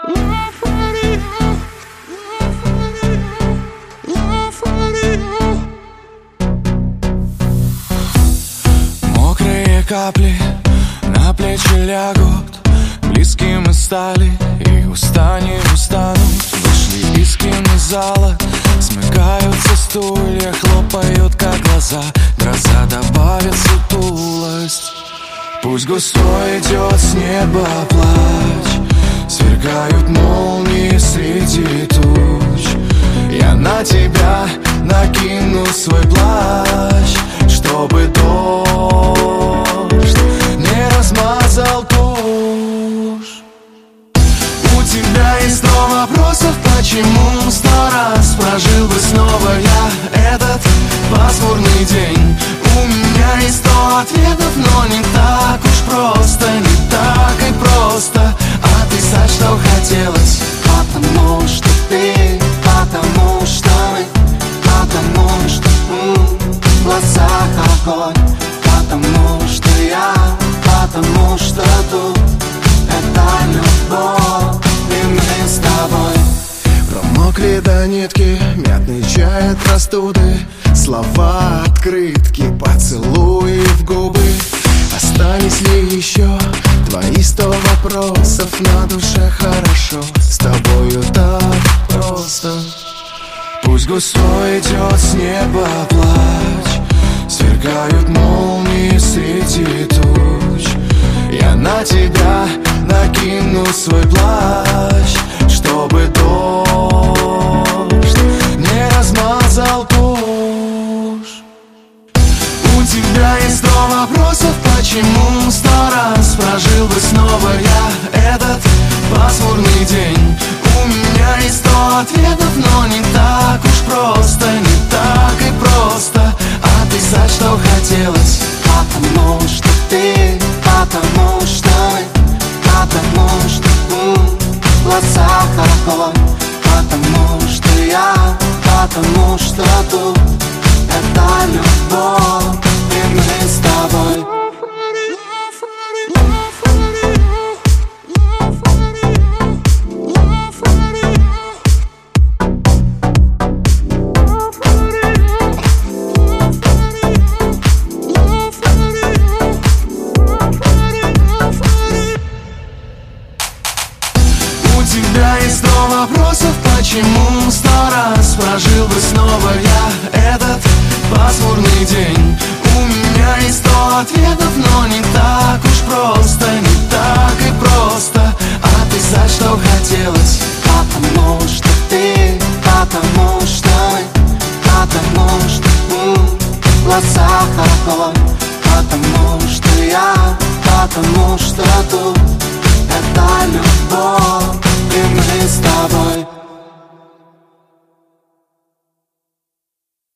Мокрые капли на плечи лягут, близкими стали и уста не устанут. Вышли из кинозала, смыкаются стулья, хлопают как глаза, гроза добавит сутулость. Пусть густой идет с неба плач, сверкают молнии среди туч. Я на тебя накину свой плащ, чтобы дождь не размазал тушь. У тебя есть 100 вопросов, почему 100 раз прожил бы снова я этот пасмурный день. У меня есть 100 ответов, но не так уж просто, не так и просто описать, что хотелось. Потому что ты, потому что мы, потому что в глазах огонь, потому что я, потому что тут это любовь, и мы с тобой. Промокли до нитки, мятный чай от простуды, слова открытки, поцелуи в губы. Остались ли еще твои 100 вопросов? На душе хорошо, с тобою так просто. Пусть густой идет с неба плач, сверкают молнии среди туч. Я на тебя накину свой плащ, чтобы дождь не размазал тушь. У тебя есть 100 вопросов, почему 100 раз прожил бы снова я этот пасмурный день. У меня есть 100 ответов, но не так уж просто, не так и просто описать, что хотелось. Потому что ты, потому что мы, потому что в глазах огонь, потому что я, потому что тут это любовь, и мы с тобой. У тебя есть 100 вопросов, почему 100 раз прожил бы снова я этот пасмурный день. У меня есть 100 ответов, но не так уж просто, не так и просто описать, что хотелось. Потому что ты, потому что мы, потому что в глазах огонь, потому что я, потому что тут это любовь.